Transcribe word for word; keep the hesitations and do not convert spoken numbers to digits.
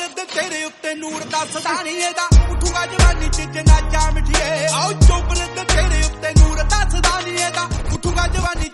ਦੇ ਤੇਰੇ ਉੱਤੇ ਨੂਰ ਦੱਸਦਾ ਨੀ ਇਹਦਾ ਉੱਠੂਗਾ ਜਵਾਨੀ ਚ ਜਨਾਜਾ ਮਿਠੀਏ ਆਓ ਚੋਬਰ ਦੇ ਤੇਰੇ ਉੱਤੇ ਨੂਰ ਦੱਸਦਾ ਨੀ ਇਹਦਾ ਉੱਠੂਗਾ ਜਵਾਨੀ